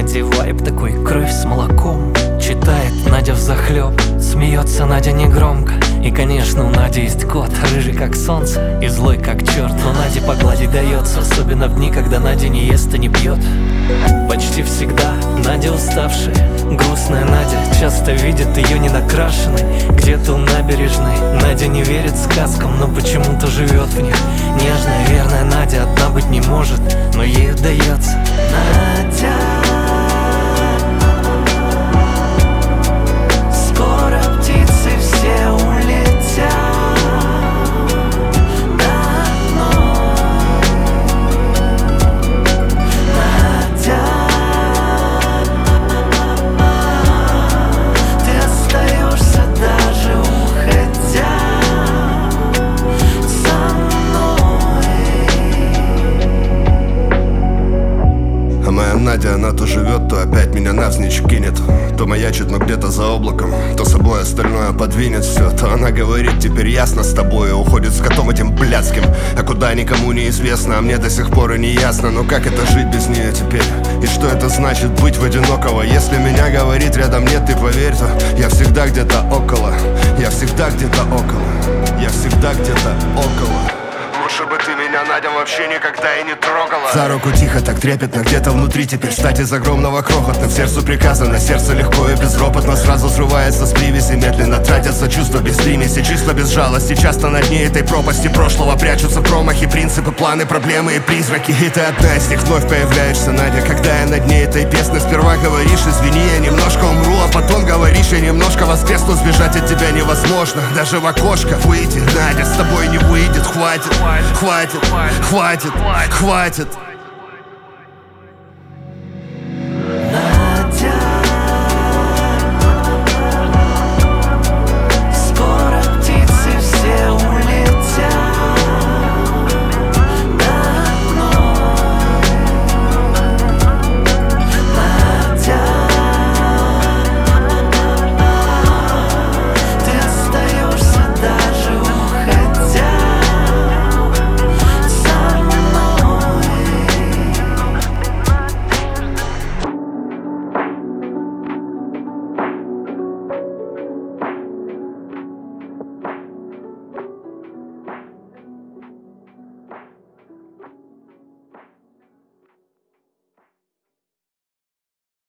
Нади вайб такой, кровь с молоком. Читает Надя взахлеб, смеется Надя негромко. И конечно у Нади есть кот, рыжий как солнце и злой как черт. Но Наде погладить дается, особенно в дни, когда Надя не ест и не пьет. Почти всегда Надя уставшая, грустная Надя часто видит ее не накрашенной. Где-то у набережной Надя не верит сказкам, но почему-то живет в них. Нежная, верная Надя одна быть не может, но ей удается. Надя, скоро птицы все улетят домой. Надя, ты остаешься даже уходя со мной. А моя Надя, она то живет, то опять меня навзничь кинет. То маячит, но где-то за облаком, то собой остальное подвинет все. То она говорит, теперь ясно с тобой, и уходит с котом этим блядским. А куда никому не известно, а мне до сих пор и не ясно. Но как это жить без нее теперь? И что это значит быть в одинокого? Если меня говорит рядом нет, ты поверь, то я всегда где-то около. Я всегда где-то около. Я всегда где-то около. Лучше бы ты меня, Надя, вообще никогда и не трогала. За руку тихо, так трепетно, где-то внутри теперь встать из огромного крохотно. В сердцу приказано, сердце легко и безропотно сразу срывается с привязи. Медленно тратятся чувства без примеси, числа без жалости. Часто на дне этой пропасти прошлого прячутся промахи, принципы, планы, проблемы и призраки. И ты одна из них вновь появляешься, Надя, когда я на дне этой песни. Сперва говоришь, извини, я немножко умру, а потом говоришь, я немножко воскресну. Сбежать от тебя невозможно, даже в окошко выйти, Надя, с тобой не выйдет. Хватит, хватит, хватит, хватит.